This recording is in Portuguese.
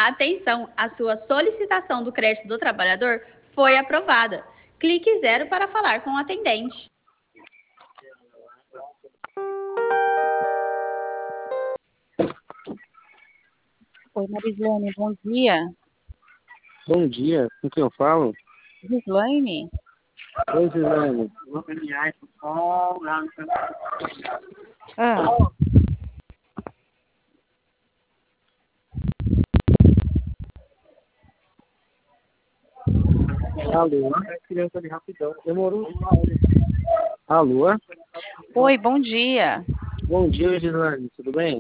Atenção, a sua solicitação do crédito do trabalhador foi aprovada. Clique 0 para falar com o atendente. Oi, Marislane, bom dia. Bom dia, com quem eu falo? Gislaine? Oi, Gislaine. Ah, Alô? Criança ali rapidão. Demorou uma hora. Alô? oi, bom dia. Bom dia, Gislaine. Tudo bem?